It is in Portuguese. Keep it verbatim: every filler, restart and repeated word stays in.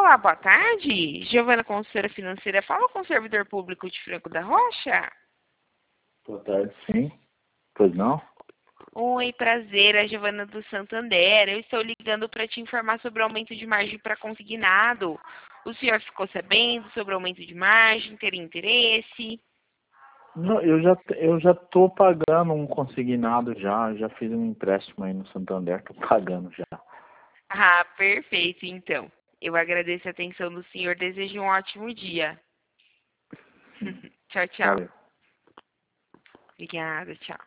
Olá, boa tarde. Giovana, consultora financeira, fala com o servidor público de Franco da Rocha? Boa tarde, sim. Pois não? Oi, prazer, é a Giovana do Santander. Eu estou ligando para te informar sobre o aumento de margem para consignado. O senhor ficou sabendo sobre o aumento de margem, ter interesse? Não, eu já eu já tô pagando um consignado já, já fiz um empréstimo aí no Santander, tô pagando já. Ah, perfeito, então. Eu agradeço a atenção do senhor, desejo um ótimo dia. Tchau, tchau. Valeu. Obrigada, tchau.